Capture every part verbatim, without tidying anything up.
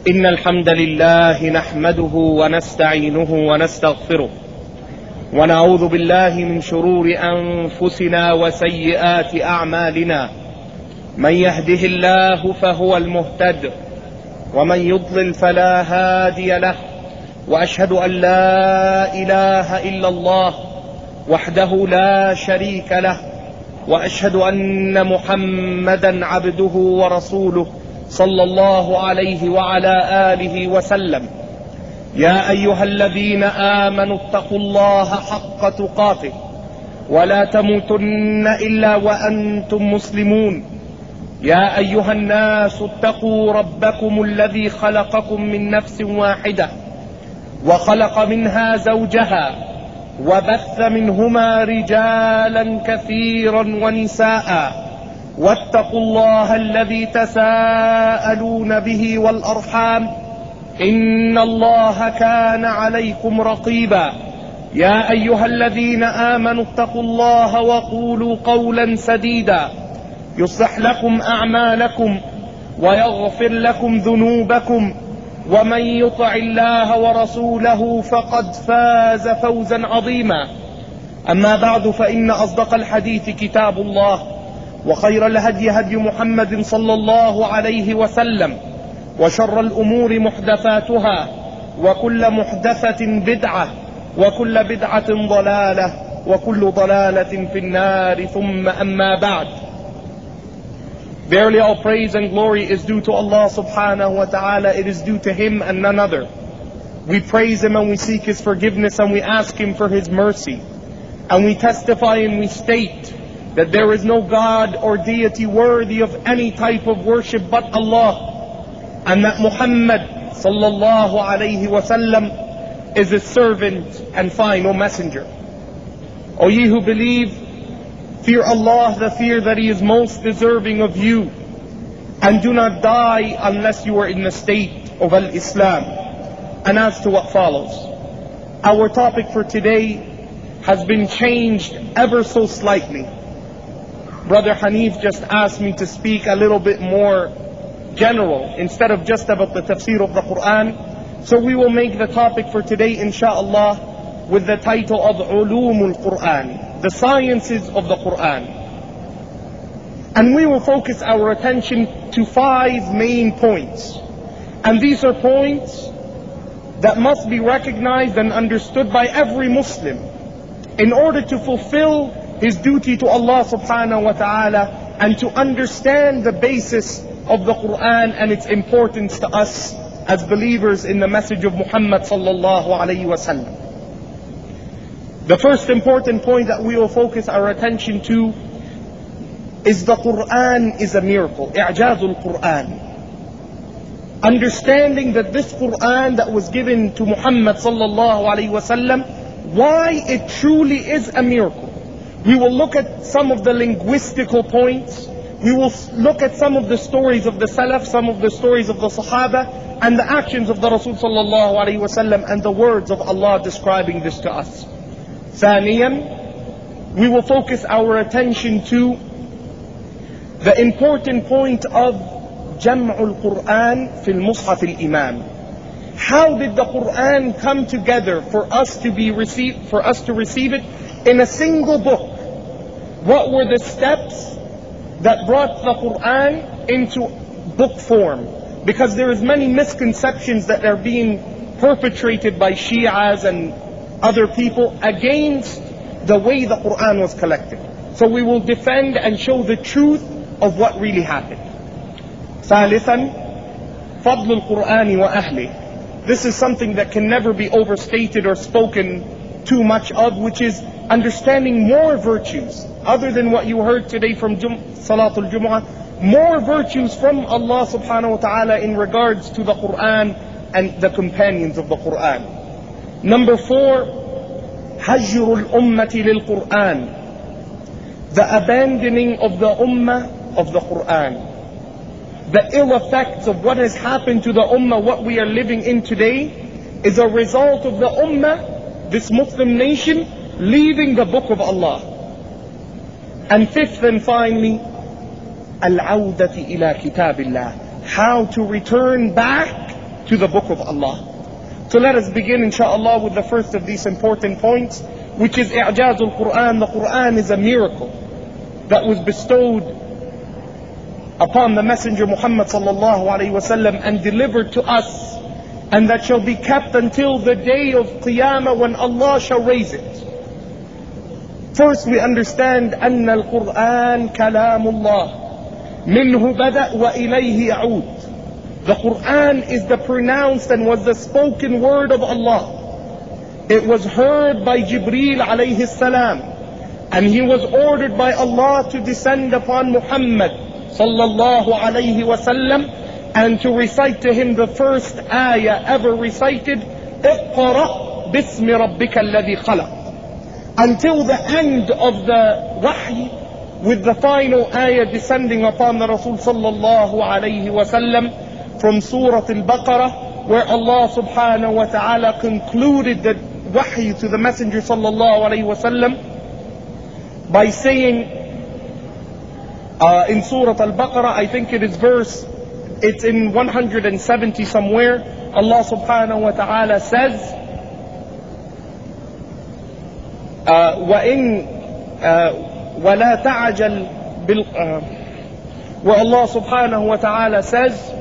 إن الحمد لله نحمده ونستعينه ونستغفره ونعوذ بالله من شرور أنفسنا وسيئات أعمالنا. من يهده الله فهو المهتد ومن يضلل فلا هادي له، وأشهد أن لا إله إلا الله وحده لا شريك له، وأشهد أن محمدا عبده ورسوله صلى الله عليه وعلى آله وسلم. يا أيها الذين آمنوا اتقوا الله حق تقاته ولا تموتن إلا وأنتم مسلمون. يا أيها الناس اتقوا ربكم الذي خلقكم من نفس واحدة وخلق منها زوجها وبث منهما رجالا كثيرا ونساء، واتقوا الله الذي تساءلون به والأرحام إن الله كان عليكم رقيبا. يا أيها الذين آمنوا اتقوا الله وقولوا قولا سديدا يصلح لكم أعمالكم ويغفر لكم ذنوبكم، ومن يطع الله ورسوله فقد فاز فوزا عظيما. أما بعد، فإن أصدق الحديث كتاب الله، وخير الهدي هدي محمد صلى الله عليه وسلم، وشر الأمور محدثاتها، وكل محدثة بدعة، وكل بدعة ضلالة، وكل ضلالة في النار. ثم أما بعد. Verily all praise and glory is due to Allah subhanahu wa ta'ala. It is due to Him and none other. We praise Him and we seek His forgiveness and we ask Him for His mercy. And we testify and we state that there is no God or deity worthy of any type of worship but Allah, and that Muhammad sallallahu alayhi wa sallam is His servant and final messenger. O ye who believe, fear Allah the fear that He is most deserving of you, and do not die unless you are in the state of al-Islam. And as to what follows, our topic for today has been changed ever so slightly. Brother Hanif just asked me to speak a little bit more general instead of just about the tafsir of the Quran. So we will make the topic for today, inshaAllah, with the title of Ulumul Quran, the sciences of the Quran. And we will focus our attention to five main points. And these are points that must be recognized and understood by every Muslim in order to fulfill his duty to Allah subhanahu wa ta'ala and to understand the basis of the Quran and its importance to us as believers in the message of Muhammad sallallahu alayhi wa sallam. The first important point that we will focus our attention to is the Quran is a miracle. I'jazul Quran. Understanding that this Quran that was given to Muhammad sallallahu alayhi wa sallam, why it truly is a miracle. We will look at some of the linguistical points. We will look at some of the stories of the Salaf, some of the stories of the Sahaba, and the actions of the Rasul sallallahu alayhi wa sallam, and the words of Allah describing this to us. ثانيا, we will focus our attention to the important point of Jam'ul Quran fil Mushaf al-Imam. How did the Quran come together for us to be received, for us to receive it in a single book? What were the steps that brought the Quran into book form? Because there is many misconceptions that are being perpetrated by Shias and other people against the way the Quran was collected. So we will defend and show the truth of what really happened. ثالثا, فضل القرآن وأهله. This is something that can never be overstated or spoken too much of, which is understanding more virtues other than what you heard today from Jum- Salatul Jumu'ah, more virtues from Allah subhanahu wa ta'ala in regards to the Quran and the companions of the Quran. Number four, Hajrul Ummati lil Quran, the abandoning of the Ummah of the Quran. The ill effects of what has happened to the Ummah, what we are living in today, is a result of the Ummah, this Muslim nation, leaving the book of Allah. And fifth and finally, Al-Awdati ila Kitabillah, how to return back to the book of Allah. So let us begin inshaAllah with the first of these important points, which is i'jaz al-Quran. The Quran is a miracle that was bestowed upon the Messenger Muhammad sallallahu alayhi wa sallam and delivered to us, and that shall be kept until the day of Qiyamah when Allah shall raise it. First we understand أن القرآن كلام الله منه بدأ وإليه يعود. The Quran is the pronounced and was the spoken word of Allah. It was heard by Jibreel alayhi salam, and he was ordered by Allah to descend upon Muhammad sallallahu alayhi wasallam and to recite to him the first ayah ever recited, اقرأ باسم ربك الذي خلق, until the end of the wahy, with the final ayah descending upon the Rasul sallallahu alayhi wasallam from Surah Al-Baqarah, where Allah subhanahu wa ta'ala concluded the wahy to the Messenger sallallahu alayhi wasallam by saying uh, in Surah Al-Baqarah, I think it is verse, it's in one hundred seventy somewhere, Allah subhanahu wa ta'ala says, uh, وَإِن uh, وَلَا تَعْجَلْ بِالْ uh, where Allah subhanahu wa ta'ala says,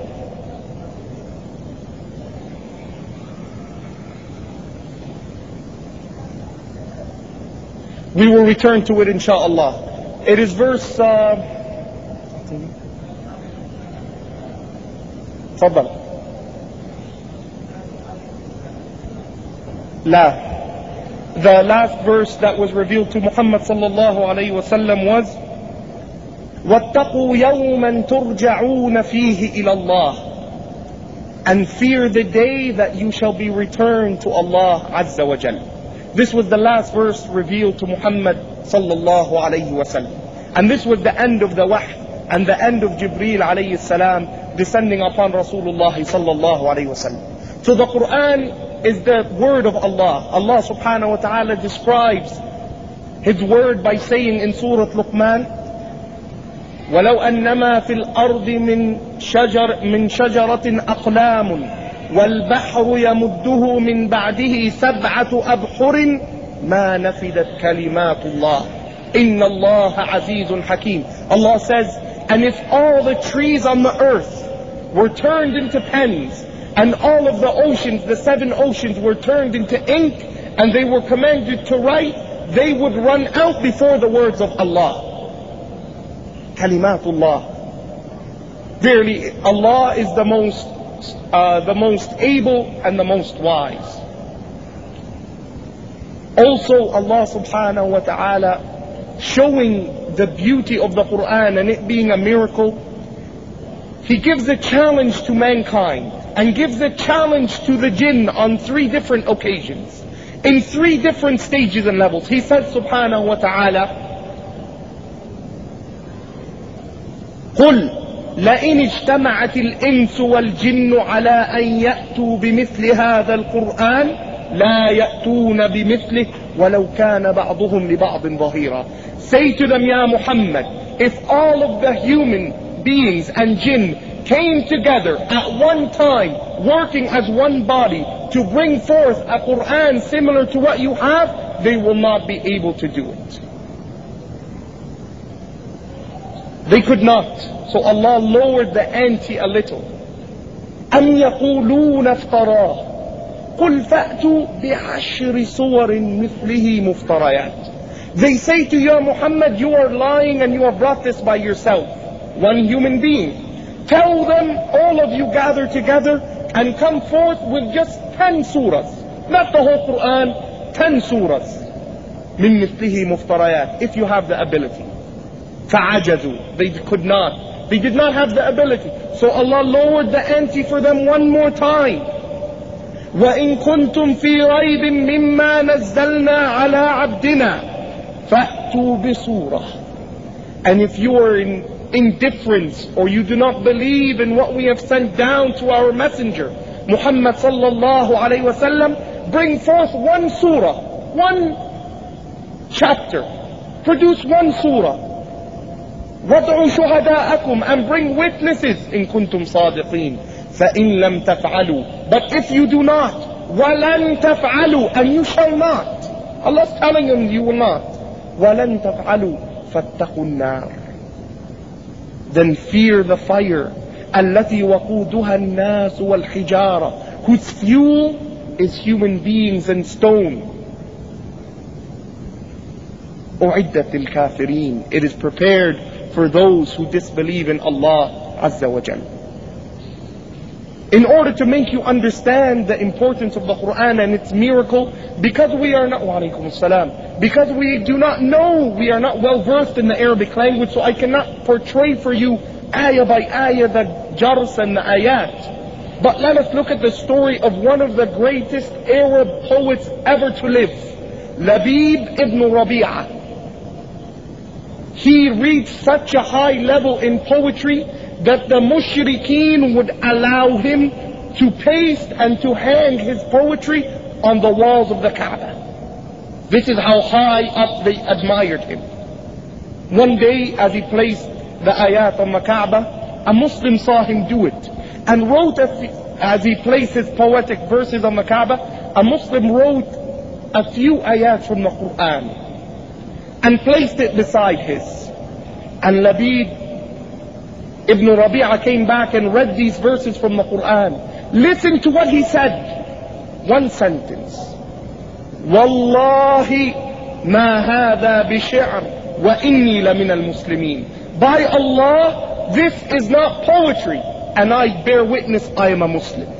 we will return to it inshaAllah. It is verse uh, تفضل. لا. The last verse that was revealed to Muhammad sallallahu alayhi wa sallam was وَاتَّقُوا يَوْمًا تُرْجَعُونَ فِيهِ إِلَى اللَّهِ, and fear the day that you shall be returned to Allah Azza wa Jal. This was the last verse revealed to Muhammad sallallahu alayhi wa sallam. And this was the end of the wahy and the end of Jibreel alayhi salam descending upon Rasulullah sallallahu alayhi wa sallam. So the Quran is the word of Allah. Allah subhanahu wa ta'ala describes His word by saying in Surah Luqman, وَلَوْ أَنَّمَا فِي الْأَرْضِ مِنْ شَجَرٍ مِنْ شَجَرَةٍ أَقْلَامٌ وَالْبَحْرُ يَمُدُّهُ مِنْ بَعْدِهِ سَبْعَةُ أَبْحُرٍ مَا نَفِدَتْ كَلِمَاتُ اللَّهِ إِنَّ اللَّهَ عَزِيزٌ حَكِيمٌ. Allah says, and if all the trees on the earth were turned into pens, and all of the oceans, the seven oceans, were turned into ink, and they were commanded to write, they would run out before the words of Allah. Kalimatullah. Verily, Allah is the most Uh, the most able and the most wise. Also, Allah subhanahu wa ta'ala, showing the beauty of the Quran and it being a miracle, He gives a challenge to mankind and gives a challenge to the jinn on three different occasions, in three different stages and levels. He says subhanahu wa ta'ala, قُلْ لئن اجتمعت الإنس والجن على أن يأتوا بمثل هذا القرآن لا يأتون بمثله ولو كان بعضهم لبعض ظهيرا. Say to them, Ya Muhammad, if all of the human beings and jinn came together at one time, working as one body, to bring forth a Quran similar to what you have, they will not be able to do it. They could not. So Allah lowered the ante a little. أَمْ يَقُولُونَ افْتَرَاهُ قُلْ فَأْتُوا بِعَشْرِ صُوَرٍ مِثْلِهِ مُفْتَرَيَاتٍ. They say to you, Muhammad, you are lying and you have brought this by yourself, one human being. Tell them, all of you gather together and come forth with just ten surahs, not the whole Quran, ten surahs. مِن مِثْلِهِ مُفْتَرَيَاتٍ, if you have the ability. فَعَجَزُوا, they could not. They did not have the ability. So Allah lowered the ante for them one more time. وَإِن كُنْتُمْ فِي رَيْبٍ مِّمَّا نَزَّلْنَا عَلَىٰ عَبْدِنَا فَأْتُوا بِسُورَةٍ. And if you are in indifference or you do not believe in what we have sent down to our messenger Muhammad sallallahu alayhi wa sallam, bring forth one surah, one chapter, produce one surah. وَادْعُوا شُهَدَاءَكُمْ, and bring witnesses in kuntum صَادِقِينَ. فإن لم تفعلوا. But if you do not, وَلَن تفعلوا, and you shall not. Allah's telling them you will not. وَلَن تفعلوا فَاتَّقُوا النَّارِ. Then fear the fire. التي وقودها الناس والحجارة, whose fuel is human beings and stone. أعدت الكافرين, it is prepared for those who disbelieve in Allah Azza wa Jal. In order to make you understand the importance of the Quran and its miracle, because we are not, wa alaykum as-salam, because we do not know, we are not well versed in the Arabic language, so I cannot portray for you ayah by ayah the jars and the ayat. But let us look at the story of one of the greatest Arab poets ever to live, Labib ibn Rabi'ah. He reached such a high level in poetry that the mushrikeen would allow him to paste and to hang his poetry on the walls of the Kaaba. This is how high up they admired him. One day, as he placed the ayat on the Kaaba, a Muslim saw him do it and wrote, a f- as he placed his poetic verses on the Kaaba, a Muslim wrote a few ayat from the Quran and placed it beside his. And Labib Ibn Rabi'ah came back and read these verses from the Quran. Listen to what he said. One sentence. Wallahi ma hadha bishi'r wa inni la min al-muslimin. By Allah, this is not poetry, and I bear witness I am a Muslim.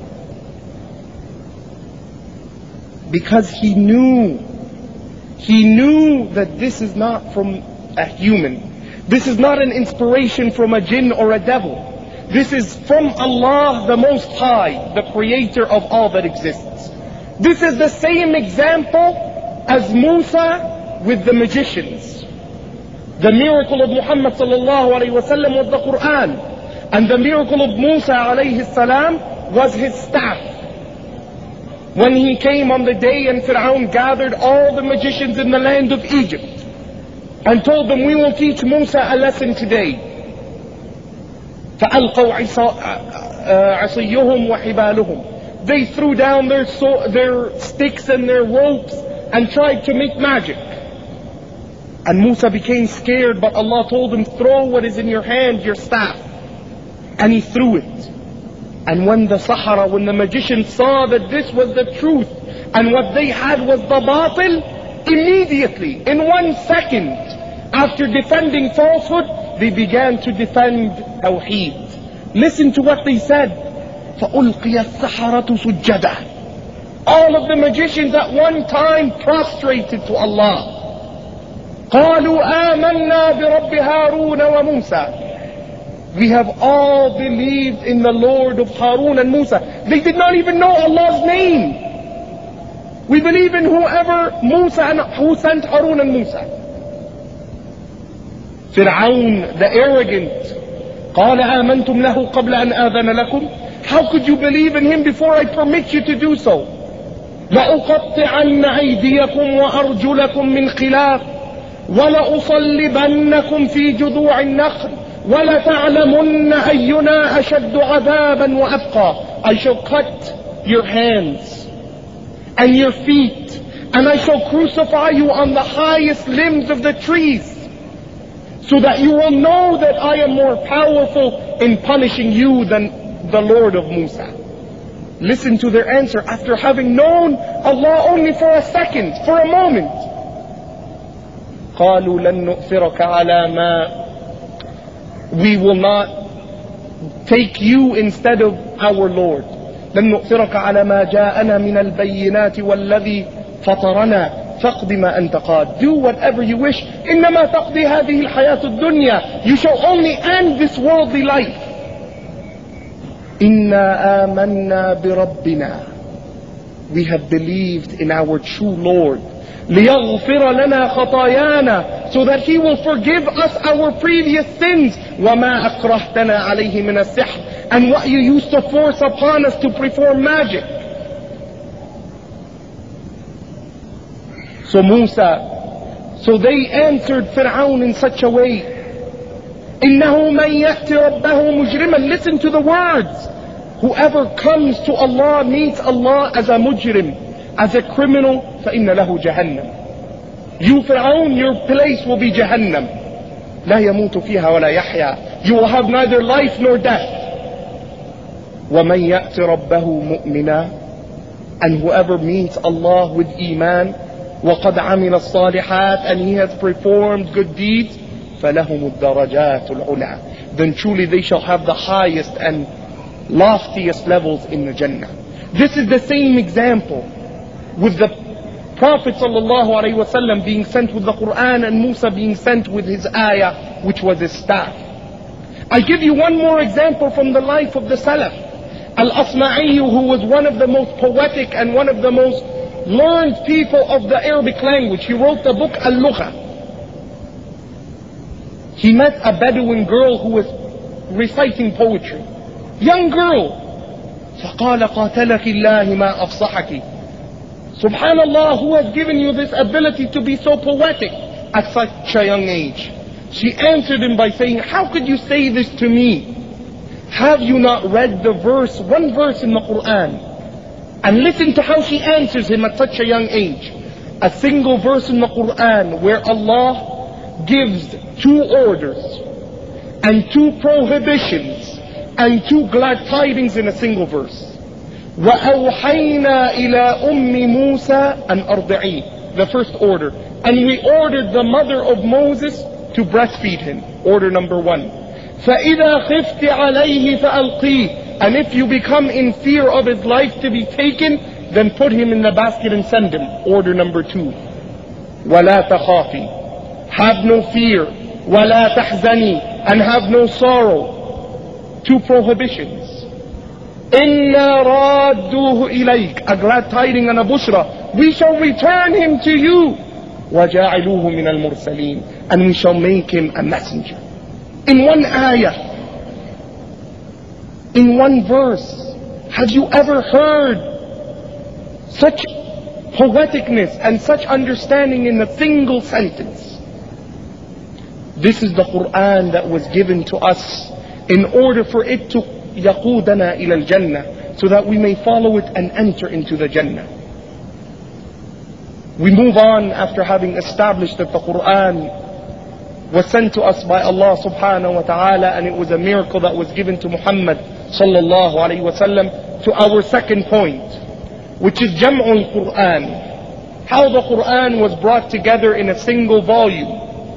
Because he knew, he knew that this is not from a human. This is not an inspiration from a jinn or a devil. This is from Allah the Most High, the creator of all that exists. This is the same example as Musa with the magicians. The miracle of Muhammad sallallahu alayhi wa sallam was the Quran. And the miracle of Musa alayhi salam was his staff. When he came on the day and Fir'aun gathered all the magicians in the land of Egypt and told them, we will teach Musa a lesson today. فَأَلْقَوْا عِصِيُّهُمْ وَحِبَالُهُمْ. They threw down their, so, their sticks and their ropes and tried to make magic. And Musa became scared, but Allah told him, throw what is in your hand, your staff. And he threw it. And when the Sahara, when the magicians saw that this was the truth and what they had was the batil, immediately, in one second, after defending falsehood, they began to defend Tawheed. Listen to what they said. فَأُلْقِيَ السَّحَرَةُ سُجَّدًا. All of the magicians at one time prostrated to Allah. قَالُوا آمَنَّا بِرَبِّ هَارُونَ وَمُوسَى. We have all believed in the Lord of Harun and Musa. They did not even know Allah's name. We believe in whoever Musa and who sent Harun and Musa. Fir'aun, the arrogant, قال آمنتم له قبل أن آذن لكم. How could you believe in him before I permit you to do so? لأقطعن أيديكم وأرجلكم من خلاف ولأصلبنكم في جذوع النخل وَلَتَعْلَمُنَّ أَيُّنَا أَشَدُّ عَذَابًا وَأَبْقَى. I shall cut your hands and your feet, and I shall crucify you on the highest limbs of the trees, so that you will know that I am more powerful in punishing you than the Lord of Musa. Listen to their answer after having known Allah only for a second, for a moment. قَالُوا لَن نُؤْثِرَكَ عَلَى مَا. We will not take you instead of our Lord. لن نؤثرك على ما جاءنا من البينات والذي فطرنا فاقض ما أنت قاد. Do whatever you wish. إنما تقضي هذه الحياة الدنيا. You shall only end this worldly life. إنا آمنا بربنا. We have believed in our true Lord. ليغفر لنا خطايانا, so that He will forgive us our previous sins. وما أكرهتنا عليه من السحر, and what you used to force upon us to perform magic. So Musa, so they answered Fir'aun in such a way. إنه من يأتي ربه مجرما. Listen to the words. Whoever comes to Allah meets Allah as a mujrim, as a criminal, فَإِنَّ لَهُ جَهَنَّمْ. You Fir'aun, your place will be Jahannam. لَا يَمُوتُ فِيهَا وَلَا يَحْيَا. You will have neither life nor death. وَمَنْ يَأْتِ رَبَّهُ مُؤْمِنًا. And whoever meets Allah with Iman, وَقَدْ عَمِلَ الصَّالِحَاتِ, and he has performed good deeds, فَلَهُمُ الدَّرَجَاتُ الْعُلَى. Then truly they shall have the highest and loftiest levels in the Jannah. This is the same example with the Prophet ﷺ being sent with the Quran and Musa being sent with his ayah, which was his staff. I give you one more example from the life of the Salaf. Al-Asma'i, who was one of the most poetic and one of the most learned people of the Arabic language. He wrote the book Al-Lugha. He met a Bedouin girl who was reciting poetry. Young girl. فَقَالَ قَاتَلَكِ اللَّهِ مَا أَفْصَحَكِ. Subhanallah, who has given you this ability to be so poetic at such a young age? She answered him by saying, how could you say this to me? Have you not read the verse, one verse in the Quran? And listen to how she answers him at such a young age. A single verse in the Quran where Allah gives two orders and two prohibitions and two glad tidings in a single verse. وَأَوْحَيْنَا إِلَىٰ أُمِّ مُوسَىٰ أَنْ أَرْضِعِيهِ. The first order. And we ordered the mother of Moses to breastfeed him. Order number one. فَإِذَا خِفْتِ عَلَيْهِ فَأَلْقِيهِ. And if you become in fear of his life to be taken, then put him in the basket and send him. Order number two. وَلَا تَخَافِي. Have no fear. وَلَا تَحْزَنِي. And have no sorrow. Two prohibitions. إِنَّا رَادُّوهُ إِلَيْكَ. A glad tiding and a bushra. We shall return him to you. وَجَعِلُوهُ مِنَ الْمُرْسَلِينَ. And we shall make him a messenger. In one ayah, in one verse, have you ever heard such poeticness and such understanding in a single sentence? This is the Quran that was given to us in order for it to يَقُودَنَا إِلَى الْجَنَّةِ, so that we may follow it and enter into the Jannah. We move on after having established that the Quran was sent to us by Allah subhanahu wa ta'ala, and it was a miracle that was given to Muhammad sallallahu alayhi wa sallam, to our second point, which is Jam'ul Quran. How the Quran was brought together in a single volume.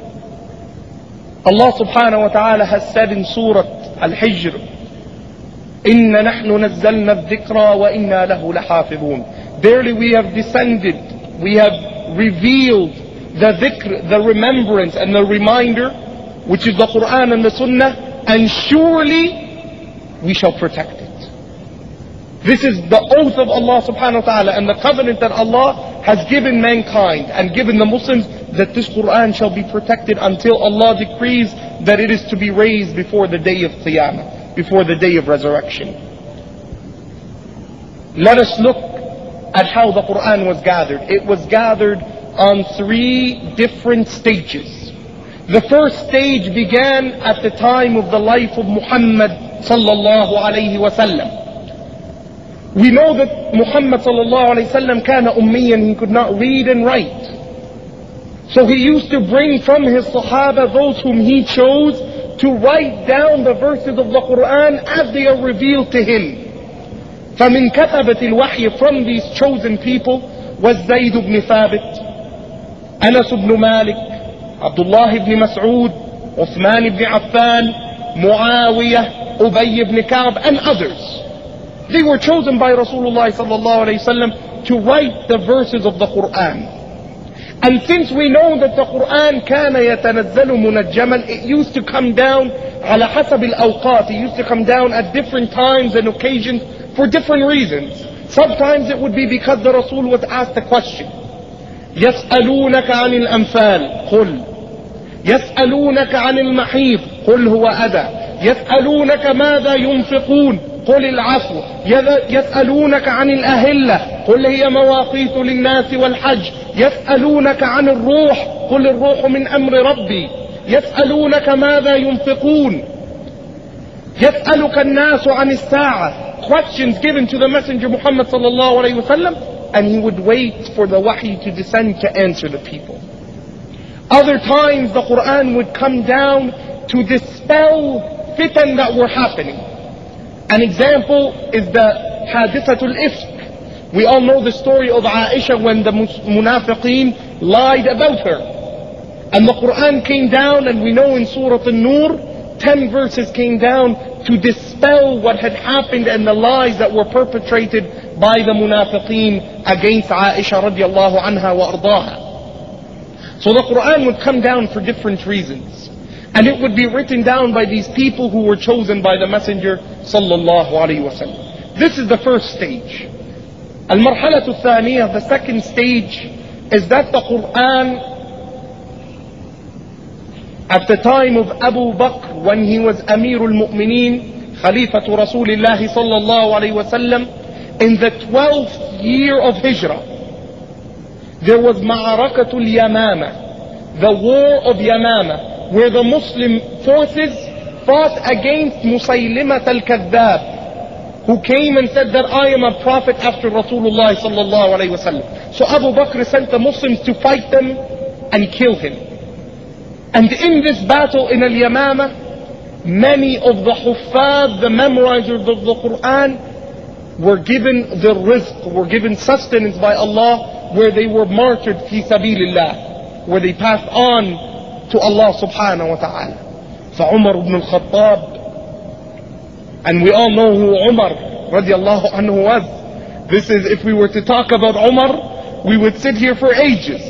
Allah subhanahu wa ta'ala has said in Surah Al-Hijr, إِنَّا نَحْنُ نَزَّلْنَا الذِّكْرَ وَإِنَّا لَهُ لَحَافِظُونَ. Verily we have descended, we have revealed the dhikr, the remembrance and the reminder, which is the Quran and the Sunnah, and surely we shall protect it. This is the oath of Allah subhanahu wa ta'ala and the covenant that Allah has given mankind and given the Muslims, that this Quran shall be protected until Allah decrees that it is to be raised before the day of Qiyamah, before the day of resurrection. Let us look at how the Quran was gathered. It was gathered on three different stages. The first stage began at the time of the life of Muhammad sallallahu alayhi wa sallam. We know that Muhammad sallallahu alayhi wa sallam kana ummiyan, he could not read and write. So he used to bring from his Sahaba those whom he chose to write down the verses of the Quran as they are revealed to him. فَمِنْ كَتَبَةِ الْوَحْيِ, from these chosen people was Zayd ibn Thabit, Anas ibn Malik, Abdullah ibn Mas'ud, Uthman ibn Affan, Muawiyah, Ubay ibn Ka'b, and others. They were chosen by Rasulullah sallallahu alayhi wasallam to write the verses of the Quran. And since we know that the Quran كان يتنزل منجما, it used to come down على حسب الأوقات. It used to come down at different times and occasions for different reasons. Sometimes it would be because the Rasul was asked a question. يسألونك عن الأنفال قل يسألونك عن المحيض قل هو أذى يسألونك ماذا ينفقون قل العفو يسألونك عن الأهلة قل هي مواقيت للناس والحج يسألونك عن الروح قل الروح من أمر ربي يسألونك ماذا ينفقون يسألك الناس عن الساعة questions given to the Messenger Muhammad sallallahu alayhi wa sallam, and he would wait for the wahi to descend to answer the people. Other times the Quran would come down to dispel fitan that were happening. An example is the Hadithatul Ifk. We all know the story of Aisha when the munafiqeen lied about her. And the Quran came down, and we know in Surah An-Nur, ten verses came down to dispel what had happened and the lies that were perpetrated by the munafiqeen against Aisha radiallahu anha wa ardaha. So the Quran would come down for different reasons. And it would be written down by these people who were chosen by the Messenger sallallahu alayhi wa sallam. This is the first stage. Al-Marhalatu Thaniyah, the second stage, is that the Quran, at the time of Abu Bakr, when he was Amirul Mu'mineen, Khalifatu Rasulillahi sallallahu alayhi wa sallam, in the twelfth year of Hijrah, there was Ma'arakatul Yamama, the war of Yamama, where the Muslim forces fought against Musaylimat al-Kadhdhab, who came and said that I am a prophet after Rasulullah sallallahu alayhi wa sallam. So Abu Bakr sent the Muslims to fight them and kill him. And in this battle in al-Yamama, many of the Huffaz, the memorizers of the Quran, were given the rizq, were given sustenance by Allah, where they were martyred fi sabilillah, where they passed on to Allah subhanahu wa ta'ala. So Umar ibn al-Khattab, and we all know who Umar radiallahu anhu was. This is, if we were to talk about Umar, we would sit here for ages.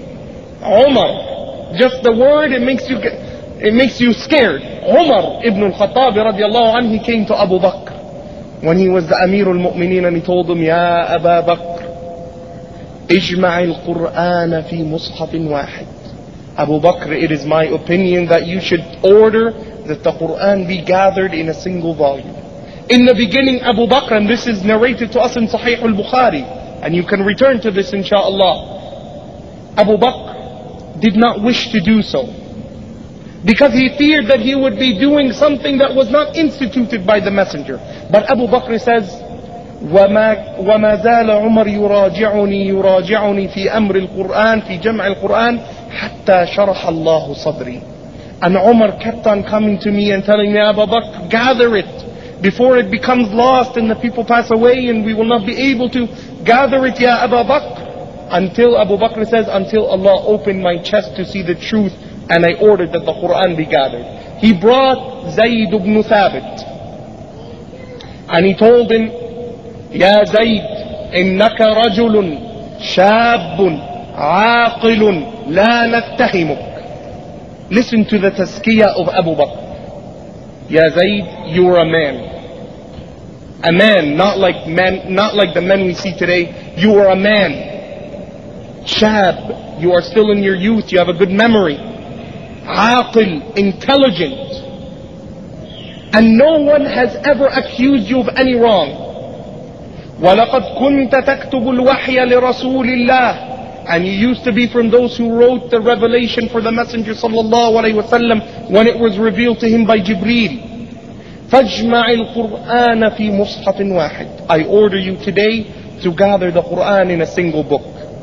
Umar, just the word, it makes you, it makes you scared. Umar ibn al-Khattab radiallahu anhu, he came to Abu Bakr when he was the Amirul Mu'mineen, and he told him, Ya Aba Bakr, اجمع القرآن في مصحف واحد. Abu Bakr, it is my opinion that you should order that the Quran be gathered in a single volume. In the beginning, Abu Bakr, and this is narrated to us in Sahih al-Bukhari, and you can return to this inshaAllah, Abu Bakr did not wish to do so, because he feared that he would be doing something that was not instituted by the Messenger. But Abu Bakr says, وما, وما زال عمر يراجعني يراجعني في أمر القرآن في جمع القرآن حتى شرح الله صدري. And Umar kept on coming to me and telling me, Abu Bakr, gather it before it becomes lost and the people pass away and we will not be able to gather it, Ya Abu Bakr. Until Abu Bakr says, until Allah opened my chest to see the truth, and I ordered that the Quran be gathered. He brought Zayd ibn Thabit, and he told him, يا زيد إنك رجل شاب عاقل لا نتهمك. Listen to the tazkiyah of Abu Bakr. Ya Zayd, you are a man. A man, not like men, not like the men we see today. You are a man. Shab, you are still in your youth, you have a good memory. Aqil, intelligent. And no one has ever accused you of any wrong. وَلَقَدْ كُنْتَ تَكْتُبُ الْوَحْيَ لِرَسُولِ اللَّهِ. And you used to be from those who wrote the revelation for the Messenger sallallahu alayhi wa sallam when it was revealed to him by Jibreel. فَاجْمَعِ الْقُرْآنَ فِي مُصْحَفٍ وَاحِدٍ. I order you today to gather the Quran in a single book.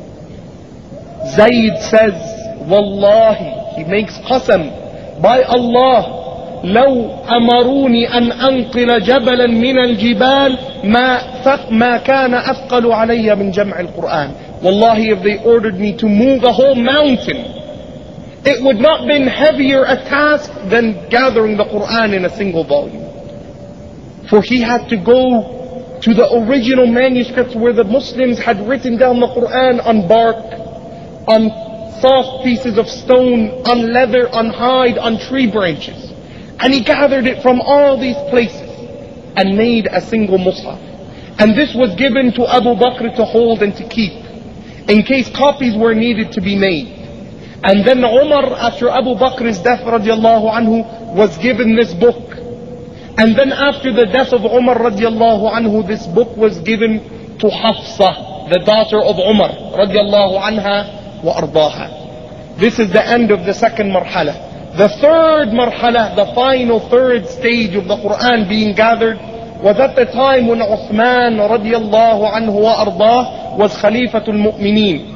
Zayd says, Wallahi, he makes qasam, by Allah, لو أمروني أن أنقل جبلا من الجبال ما ما كان أثقل علي من جمع القرآن. Wallahi, if they ordered me to move a whole mountain, it would not have been heavier a task than gathering the Quran in a single volume. For he had to go to the original manuscripts where the Muslims had written down the Quran on bark, on soft pieces of stone, on leather, on hide, on tree branches. And he gathered it from all these places and made a single mushaf. And this was given to Abu Bakr to hold and to keep, in case copies were needed to be made. And then Umar, after Abu Bakr's death radiallahu anhu, was given this book. And then after the death of Umar radiallahu anhu, this book was given to Hafsa, the daughter of Umar radiallahu anha wa ardaha. This is the end of the second marhala. The third marhala, the final third stage of the Quran being gathered, was at the time when Uthman radiallahu anhu wa ardah was Khalifatul Mu'mineen.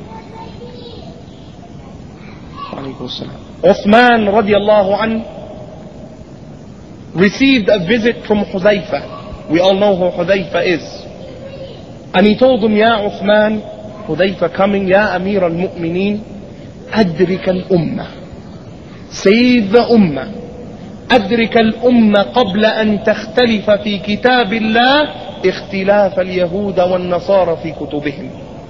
Uthman radiallahu anhu received a visit from Hudayfa. We all know who Hudayfa is. And he told him, Ya Uthman, Hudayfa coming, Ya Amir al-Mu'mineen, أدرك الأمة, save the Ummah. أدرك الأمة قبل أن تختلف في كتاب الله اختلاف اليهود والنصارى في كتبهم.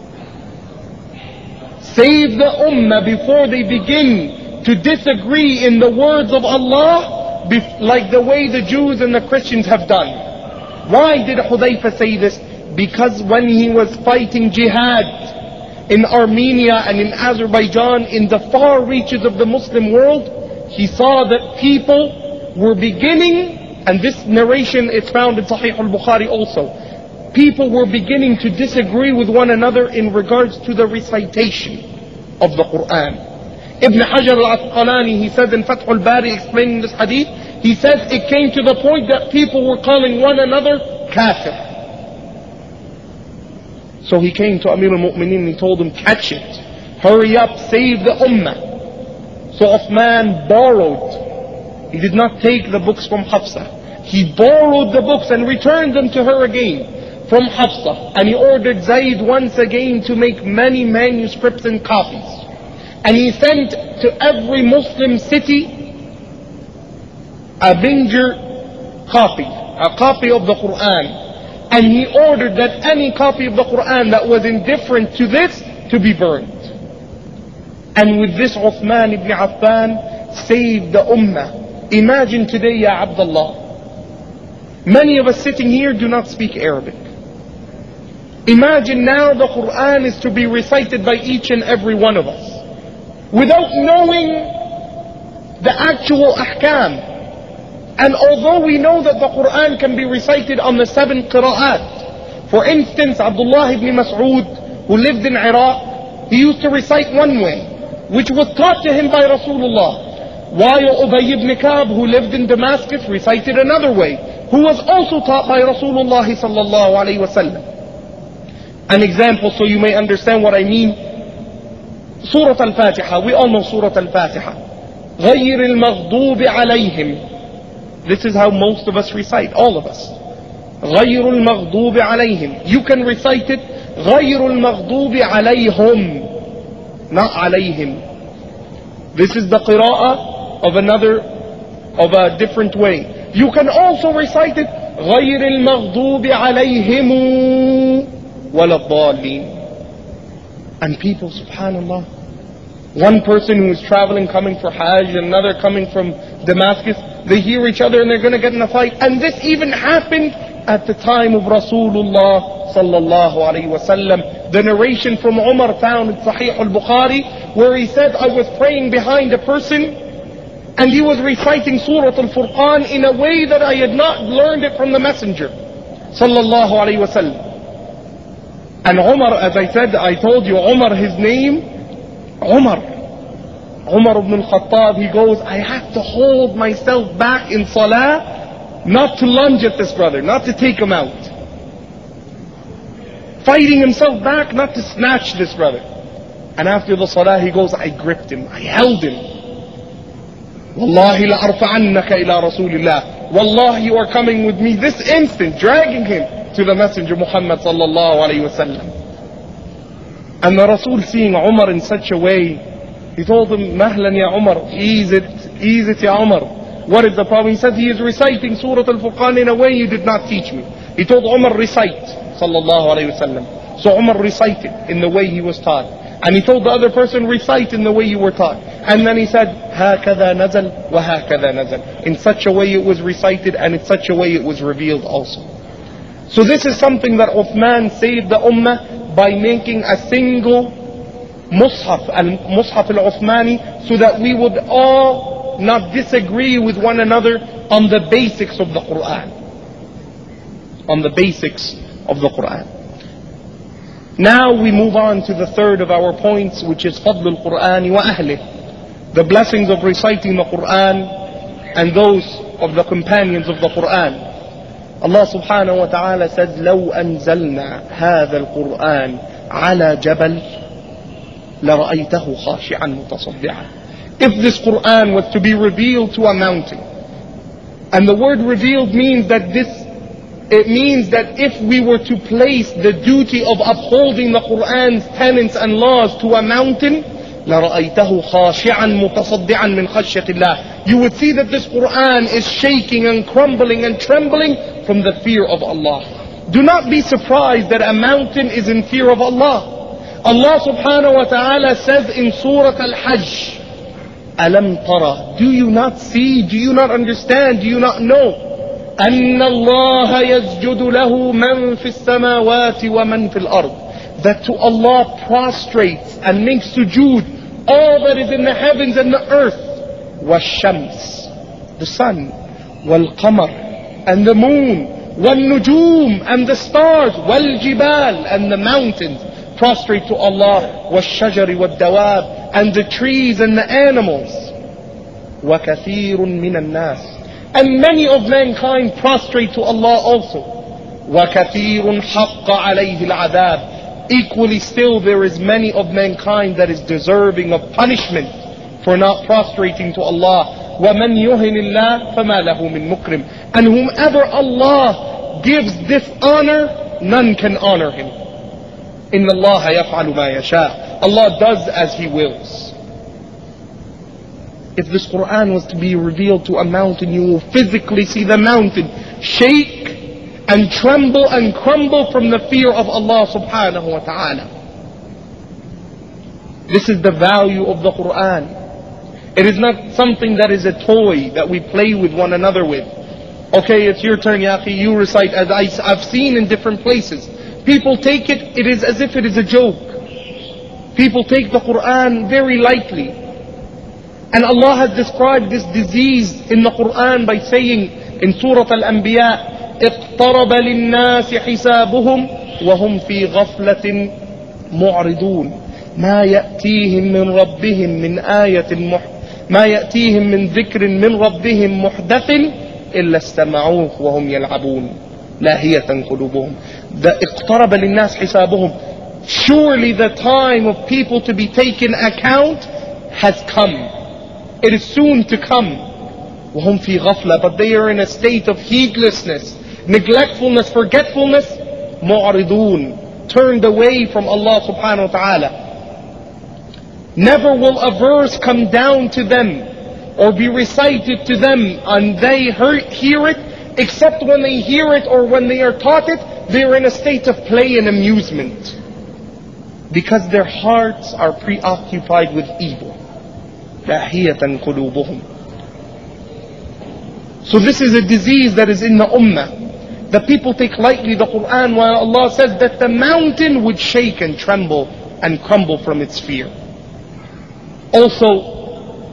Save the Ummah before they begin to disagree in the words of Allah, like the way the Jews and the Christians have done. Why did Hudayfa say this? Because when he was fighting jihad in Armenia and in Azerbaijan, in the far reaches of the Muslim world, he saw that people were beginning, and this narration is found in Sahih al-Bukhari also, people were beginning to disagree with one another in regards to the recitation of the Quran. Ibn Hajar al-Asqalani, he says in Fath al-Bari explaining this hadith, he says it came to the point that people were calling one another kafir. So he came to Amir al-Mu'mineen and he told him, catch it, hurry up, save the Ummah. So Uthman borrowed, he did not take the books from Hafsa, he borrowed the books and returned them to her again from Hafsa, and he ordered Zayd once again to make many manuscripts and copies. And he sent to every Muslim city a Binger copy, a copy of the Quran. And he ordered that any copy of the Quran that was indifferent to this to be burned. And with this Uthman ibn Affan saved the Ummah. Imagine today, Ya Abdullah, many of us sitting here do not speak Arabic. Imagine now the Quran is to be recited by each and every one of us, without knowing the actual ahkam. And although we know that the Quran can be recited on the seven qira'at, for instance, Abdullah ibn Mas'ud, who lived in Iraq, he used to recite one way, which was taught to him by Rasulullah, while Ubay ibn Ka'b, who lived in Damascus, recited another way, who was also taught by Rasulullah sallallahu alayhi wa sallam. An example so you may understand what I mean. Surah Al-Fatiha, we all know Surah Al-Fatiha. غَيْرِ الْمَغْضُوبِ عَلَيْهِمْ. This is how most of us recite, all of us. غَيْرُ الْمَغْضُوبِ عَلَيْهِمْ. You can recite it, غَيْرُ الْمَغْضُوبِ عَلَيْهُمْ, not عَلَيْهِمْ. This is the qira'ah of another, of a different way. You can also recite it, غَيْرِ الْمَغْضُوبِ عَلَيْهِمْ وَلَا الضَّالِّينَ. And people, subhanallah, one person who is traveling coming for Hajj, another coming from Damascus, they hear each other and they're going to get in a fight. And this even happened at the time of Rasulullah sallallahu alayhi wa sallam. The narration from Umar found in Sahih al-Bukhari, where he said, I was praying behind a person and he was reciting Surah Al-Furqan in a way that I had not learned it from the Messenger sallallahu alayhi wa sallam. And Umar, as I said, I told you, Umar, his name, Umar. Umar ibn al-Khattab, he goes, I have to hold myself back in salah, not to lunge at this brother, not to take him out. Fighting himself back, not to snatch this brother. And after the salah, he goes, I gripped him, I held him. Wallahi la arfa'annaka ila Rasulillah. Wallahi, you are coming with me this instant, dragging him to the Messenger Muhammad sallallahu alayhi wa sallam. And the Rasul, seeing Umar in such a way, he told him, Mahlan ya Umar, ease it, ease it ya Umar. What is the problem? He said, he is reciting Surah Al-Furqan in a way you did not teach me. He told Umar, recite, sallallahu alayhi wa sallam. So Umar recited in the way he was taught. And he told the other person, recite in the way you were taught. And then he said, هَكَذَا نَزَلْ وَهَكَذَا نَزَلْ. In such a way it was recited, and in such a way it was revealed also. So this is something that Uthman saved the Ummah by making a single Mus'haf, al-Mus'haf al-Uthmani, so that we would all not disagree with one another on the basics of the Quran. On the basics of the Quran. Now we move on to the third of our points, which is Fadl al-Quran wa Ahlih. The blessings of reciting the Quran and those of the companions of the Quran. Allah subhanahu wa ta'ala says, لو أنزلنا هذا القرآن على جبل لرأيته خاشعا متصدعا. If this Quran was to be revealed to a mountain, and the word revealed means that this, it means that if we were to place the duty of upholding the Quran's tenets and laws to a mountain, لَرَأَيْتَهُ خَاشِعًا مُتَصَدِّعًا مِنْ خَشْيَةِ اللَّهِ. You would see that this Quran is shaking and crumbling and trembling from the fear of Allah. Do not be surprised that a mountain is in fear of Allah. Allah subhanahu wa ta'ala says in Surah Al-Hajj, أَلَمْ تَرَى. Do you not see? Do you not understand? Do you not know? أَنَّ اللَّهَ يَسْجُدُ لَهُ مَنْ فِي السَّمَاوَاتِ وَمَنْ فِي الْأَرْضِ. That to Allah prostrates and makes sujood all that is in the heavens and the earth. وَالشَّمْسِ, the sun. وَالْقَمَرِ, and the moon. وَالنُّجُومِ, and the stars. وَالْجِبَالِ, and the mountains prostrate to Allah. وَالشَّجَرِ وَالدَّوَابِ, and the trees and the animals. وَكَثِيرٌ مِّنَ النَّاسِ, and many of mankind prostrate to Allah also. وَكَثِيرٌ حَقَّ عَلَيْهِ الْعَذَابِ. Equally still, there is many of mankind that is deserving of punishment for not prostrating to Allah. وَمَنْ يُهِنِ اللَّهِ فَمَا لَهُ مِنْ مُكْرِمٍ. And whomever Allah gives dishonor, none can honor him. إِنَّ اللَّهَ يَفْعَلُ مَا يَشَاءُ. Allah does as He wills. If this Quran was to be revealed to a mountain, you will physically see the mountain shake and tremble and crumble from the fear of Allah subhanahu wa ta'ala. This is the value of the Quran. It is not something that is a toy that we play with one another with. Okay, it's your turn, ya akhi, you recite. As I, I've seen in different places, people take it, it is as if it is a joke. People take the Quran very lightly. And Allah has described this disease in the Quran by saying in Surah Al-Anbiya, اقترب للناس حسابهم وهم في غفلة معرضون ما يأتيهم من ربهم من آية مح ما يأتيهم من ذكر من ربهم محدث إلا استمعوه وهم يلعبون لاهية قلوبهم. The اقترب للناس حسابهم. Surely the time of people to be taken account has come. It is soon to come. وهم في غفلة, but they are in a state of heedlessness, neglectfulness, forgetfulness. معرضون, turned away from Allah subhanahu wa ta'ala. Never will a verse come down to them or be recited to them and they hear it, except when they hear it or when they are taught it, they are in a state of play and amusement, because their hearts are preoccupied with evil. لاهية قلوبهم. So this is a disease that is in the ummah. The people take lightly the Quran, while Allah says that the mountain would shake and tremble and crumble from its fear. Also,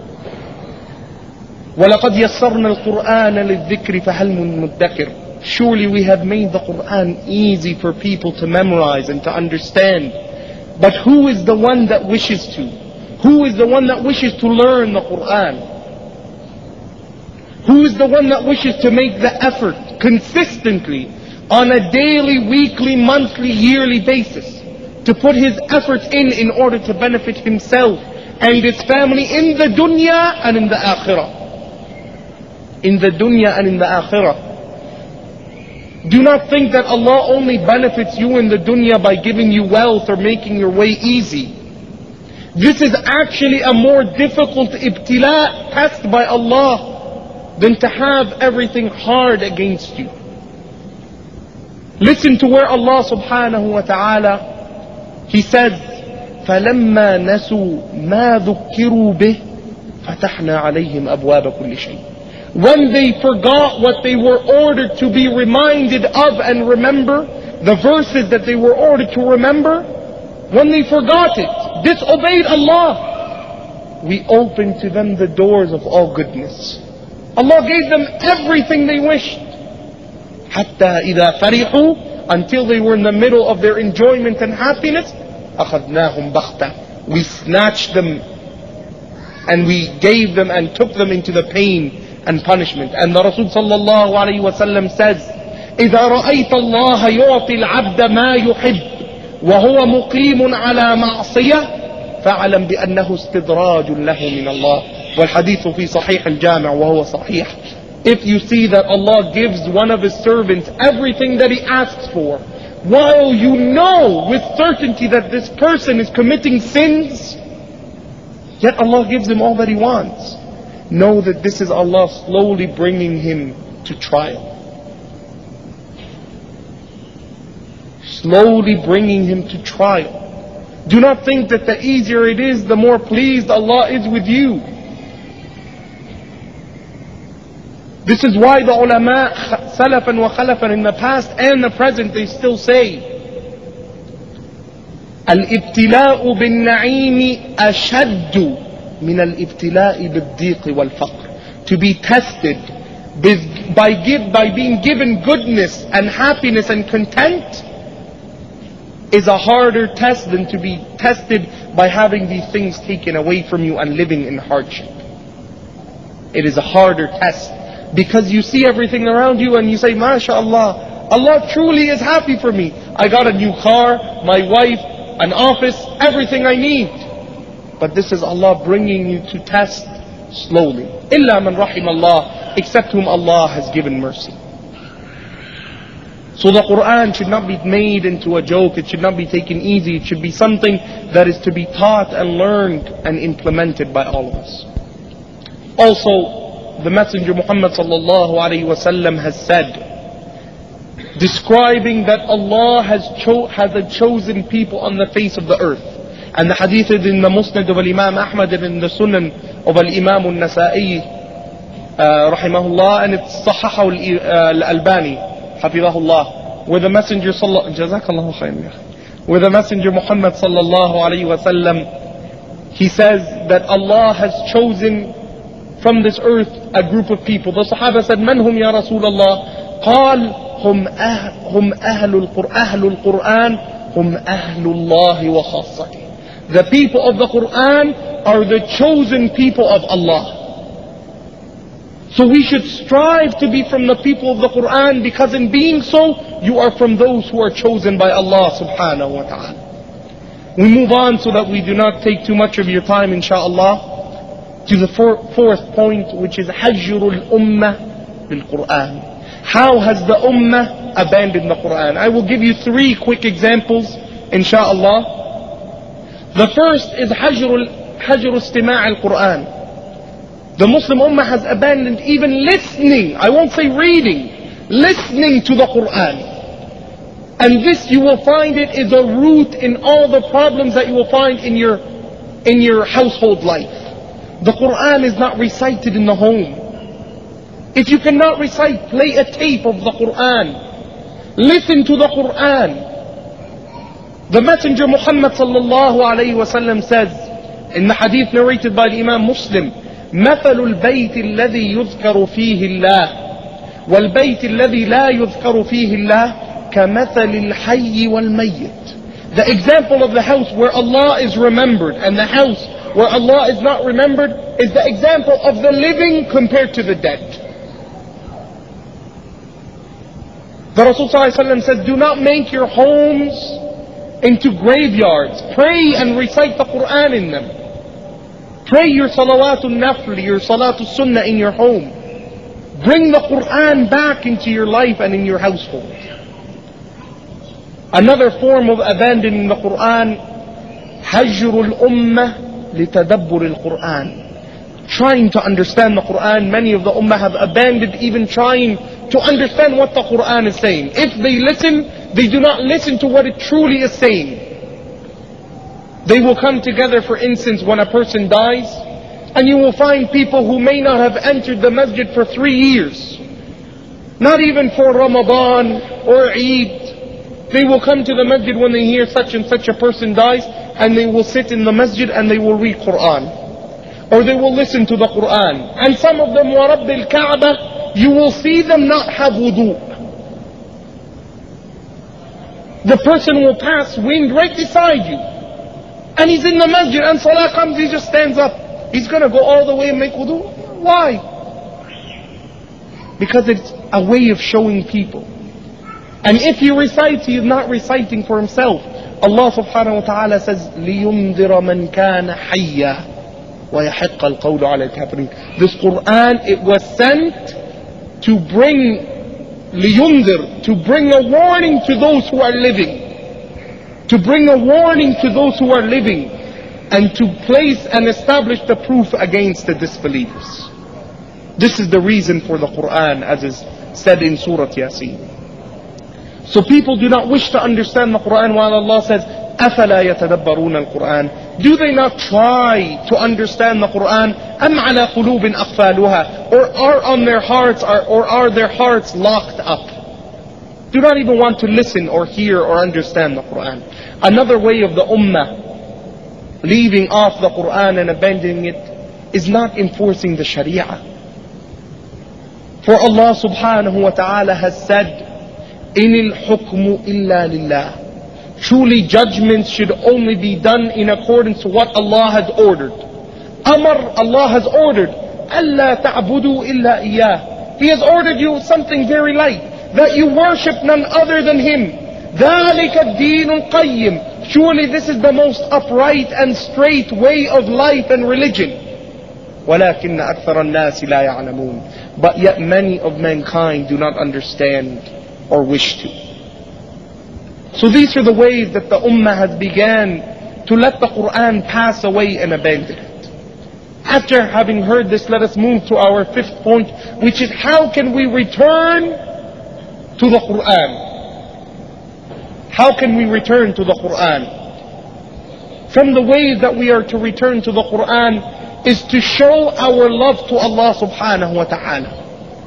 وَلَقَدْ يَسَّرْنَا الْقُرْآنَ لِلذِّكْرِ فَهَلْ مِن مُدَّكِرٍ. Surely we have made the Quran easy for people to memorize and to understand. But who is the one that wishes to? Who is the one that wishes to learn the Quran? Who is the one that wishes to make the effort consistently on a daily, weekly, monthly, yearly basis to put his efforts in in order to benefit himself and his family in the dunya and in the akhirah? In the dunya and in the akhirah. Do not think that Allah only benefits you in the dunya by giving you wealth or making your way easy. This is actually a more difficult ibtila, test by Allah, than to have everything hard against you. Listen to where Allah subhanahu wa ta'ala, He says, فَلَمَّا نَسُوا مَا ذُكِّرُوا بِهِ فَتَحْنَا عَلَيْهِمْ أَبْوَابَ كُلِّ شَيْءٍ. When they forgot what they were ordered to be reminded of and remember, the verses that they were ordered to remember, when they forgot it, disobeyed Allah, we opened to them the doors of all goodness. Allah gave them everything they wished. حَتَّى إِذَا فَرِحُوا, until they were in the middle of their enjoyment and happiness, أَخَذْنَاهُمْ بَغْتَةً, we snatched them and we gave them and took them into the pain and punishment. And the Rasul sallallahu alayhi wa sallam says, إذا رأيت الله يعطي العبد ما يحب وهو مقيم على معصية فاعلم بأنه استدراج له من الله. والحديث في صحيح الجامع وهو صحيح. If you see that Allah gives one of His servants everything that He asks for, while you know with certainty that this person is committing sins, yet Allah gives him all that he wants, know that this is Allah slowly bringing him to trial. Slowly bringing him to trial. Do not think that the easier it is, the more pleased Allah is with you. This is why the ulama, salafan wa khalafan, in the past and the present, they still say, Al-ibtila'u bin na'imi ashaddu min al-ibtila'i bil-diqi wal-faqr. To be tested by, give, by being given goodness and happiness and content is a harder test than to be tested by having these things taken away from you and living in hardship. It is a harder test. Because you see everything around you and you say, MashaAllah, Allah truly is happy for me. I got a new car, my wife, an office, everything I need. But this is Allah bringing you to test slowly. Illa man rahim Allah, except whom Allah has given mercy. So the Quran should not be made into a joke. It should not be taken easy. It should be something that is to be taught and learned and implemented by all of us. Also, the Messenger Muhammad sallallahu alayhi wa sallam has said, describing that Allah has, cho- has a chosen people on the face of the earth. And the hadith is in the Musnad of Imam Ahmad and in the Sunan of Imam al-Nasa'i, uh, rahimahullah, and it's Sahaha al-Albani, hafidhahullah, where the Messenger sallallahu jazakallahu khayran, where the Messenger Muhammad sallallahu alayhi wa sallam, he says that Allah has chosen from this earth a group of people. The Sahaba said, Man hum ya Rasulullah? قال هم أهل هم أهل القرآن أهل القرآن هم أهل الله وخاصته. The people of the Quran are the chosen people of Allah. So we should strive to be from the people of the Quran, because in being so, you are from those who are chosen by Allah subhanahu wa ta'ala. We move on so that we do not take too much of your time, inshaAllah, to the four, fourth point, which is Hajrul Ummah bil Quran. How has the Ummah abandoned the Quran? I will give you three quick examples, inshaAllah. The first is Hajrul Hajr istima' al-Quran. The Muslim Ummah has abandoned even listening, I won't say reading, listening to the Quran. And this, you will find it is a root in all the problems that you will find in your, in your household life. The Quran is not recited in the home. If you cannot recite, play a tape of the Quran. Listen to the Quran. The Messenger Muhammad sallallahu alayhi wa sallam says, in the hadith narrated by the Imam Muslim, مثل البيت الذي يذكر فيه الله والبيت الذي لا يذكر فيه الله كمثل الحي والميت. The example of the house where Allah is remembered and the house where Allah is not remembered is the example of the living compared to the dead. The Rasul sallallahu alaihi wasallam says, do not make your homes into graveyards. Pray and recite the Quran in them. Pray your salawatul nafl, your salatul sunnah in your home. Bring the Quran back into your life and in your household. Another form of abandoning the Quran, Hajrul Ummah litadabbur al-Quran. Trying to understand the Quran. Many of the Ummah have abandoned even trying to understand what the Quran is saying. If they listen, they do not listen to what it truly is saying. They will come together, for instance, when a person dies, and you will find people who may not have entered the masjid for three years. Not even for Ramadan or Eid. They will come to the masjid when they hear such and such a person dies, and they will sit in the masjid and they will read Quran. Or they will listen to the Quran. And some of them, وَرَبِّ الْكَعْبَةِ, you will see them not have wudu. The person will pass wind right beside you. And he's in the masjid and salah comes, he just stands up. He's going to go all the way and make wudu. Why? Because it's a way of showing people And if he recites, he is not reciting for himself. Allah subhanahu wa ta'ala says, لِيُنذِرَ مَنْ كَانَ حَيًّا وَيَحِقَّ الْقَوْلُ عَلَى الْكَافِرِينَ. This Quran, it was sent to bring, لِيُنذِرْ, to bring a warning to those who are living. To bring a warning to those who are living. And to place and establish the proof against the disbelievers. This is the reason for the Quran, as is said in Surah Yasin. So people do not wish to understand the Quran, while Allah says, أَفَلَا يَتَدَبَّرُونَ الْقُرْآنِ. Do they not try to understand the Quran? أَمْ عَلَى قُلُوبٍ أَقْفَالُهَا. Or are on their hearts, or are their hearts locked up? Do not even want to listen or hear or understand the Quran. Another way of the Ummah leaving off the Quran and abandoning it is not enforcing the Sharia. For Allah subhanahu wa ta'ala has said, إِنِ الْحُكْمُ إِلَّا لِلَّهِ. Truly judgments should only be done in accordance to what Allah has ordered. Amar, Allah has ordered, أَلَّا تَعْبُدُوا إِلَّا إِيَّاهِ. He has ordered you something very light, that you worship none other than Him. ذَلِكَ الدِّينُ الْقَيِّمُ. Surely this is the most upright and straight way of life and religion. وَلَكِنَّ أَكْثَرَ النَّاسِ لَا يَعْلَمُونَ. But yet many of mankind do not understand or wish to. So these are the ways that the Ummah has began to let the Quran pass away and abandon it. After having heard this, let us move to our fifth point, which is how can we return to the Quran? How can we return to the Quran? From the ways that we are to return to the Quran is to show our love to Allah subhanahu wa ta'ala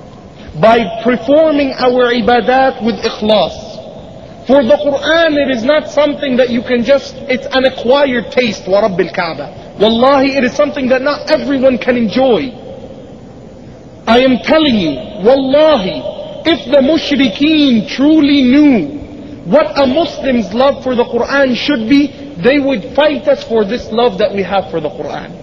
by performing our ibadat with ikhlas. For the Quran, it is not something that you can just, it's an acquired taste, wa Rabbil Kaaba. Wallahi, it is something that not everyone can enjoy. I am telling you, wallahi, if the mushrikeen truly knew what a Muslim's love for the Quran should be, they would fight us for this love that we have for the Quran.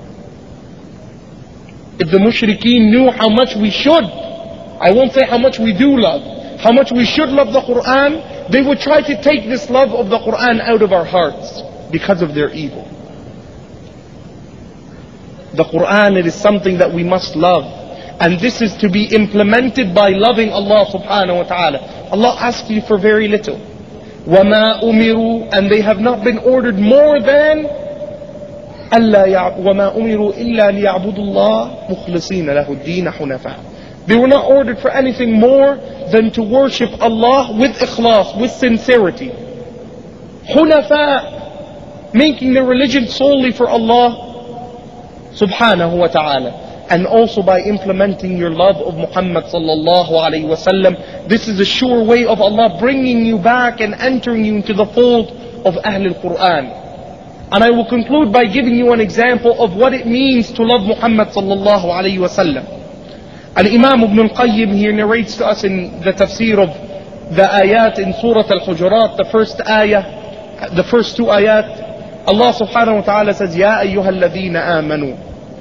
If the mushrikeen knew how much we should, I won't say how much we do love, how much we should love the Quran, they would try to take this love of the Quran out of our hearts because of their evil. The Quran, it is something that we must love. And this is to be implemented by loving Allah subhanahu wa ta'ala. Allah asks you for very little. وَمَا أُمِرُوا. And they have not been ordered more than وَمَا أُمِرُوا إِلَّا لِيَعْبُدُوا اللَّهَ مُخْلِصِينَ لَهُ الدِّينَ حُنَفَاءَ. They were not ordered for anything more than to worship Allah with ikhlas, with sincerity. Hunafa, making the religion solely for Allah subhanahu wa ta'ala. And also by implementing your love of Muhammad sallallahu alayhi wa sallam. This is a sure way of Allah bringing you back and entering you into the fold of Ahlul Quran. And I will conclude by giving you an example of what it means to love Muhammad sallallahu alayhi wa sallam. And Imam Ibn al-Qayyim here narrates to us in the tafsir of the ayat in Surah Al-Hujurat, the first ayah, the first two ayat. Allah subhanahu wa ta'ala says, Ya ayyuha alladhina amanu,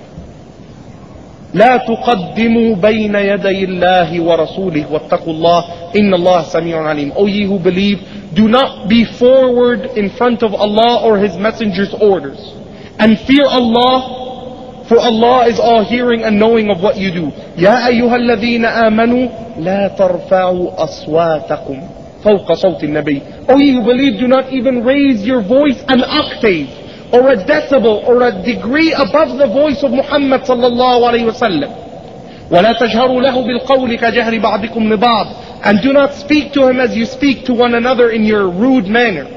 لا تقدموا بين يدي الله ورسوله واتقوا الله إن الله سميع عليم. O ye who believe, do not be forward in front of Allah or His Messenger's orders. And fear Allah, for Allah is all hearing and knowing of what you do. يا أيها الذين آمنوا لا ترفعوا أصواتكم فوق صوت النبي. O ye who believe, do not even raise your voice an octave or a decibel or a degree above the voice of Muhammad sallallahu alayhi wa sallam. وَلَا تَجْهَرُوا لَهُ بِالْقَوْلِ كَجَهْرِ بَعْضِكُمْ لِبَعْضٍ. And do not speak to him as you speak to one another in your rude manner.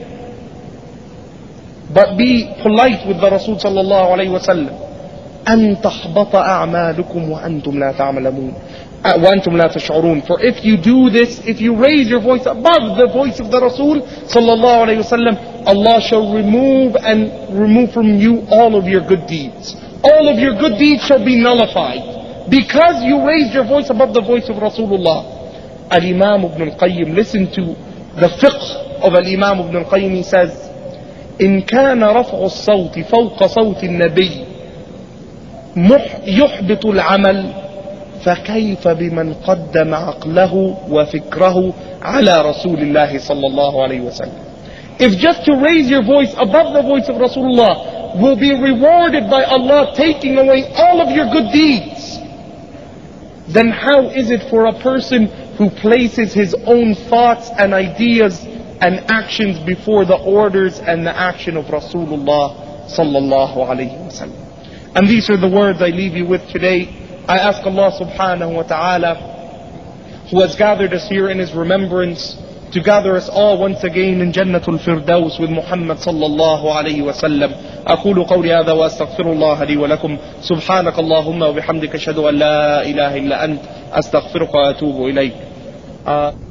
But be polite with the Rasul sallallahu alayhi wa sallam. أَن تَحْبَطَ أَعْمَالُكُمْ وَأَنْتُمْ لَا تَعْمَلُونَ. وَأَنْتُمْ لَا تَشْعُرُونَ. For if you do this, if you raise your voice above the voice of the Rasul sallallahu alayhi wa sallam, Allah shall remove and remove from you all of your good deeds. All of your good deeds shall be nullified because you raised your voice above the voice of Rasulullah. Al-Imam Ibn al-Qayyim, listen to the fiqh of Al-Imam Ibn al-Qayyim. He says, إن كان رفع الصوت فوق صوت النبي يحبط العمل فكيف بمن قدم عقله وفكره على رسول الله صلى الله عليه وسلم. If just to raise your voice above the voice of Rasulullah will be rewarded by Allah taking away all of your good deeds, then how is it for a person who places his own thoughts and ideas and actions before the orders and the action of Rasulullah sallallahu alayhi wasallam? And these are the words I leave you with today. I ask Allah subhanahu wa ta'ala, who has gathered us here in His remembrance, to gather us all once again in Jannatul Firdaus with Muhammad sallallahu alayhi wa sallam. أقول قولي هذا وأستغفر الله لي ولكم. سبحانك اللهم وبحمدك أشهد أن لا إله إلا أنت أستغفرك وأتوب إليك. uh,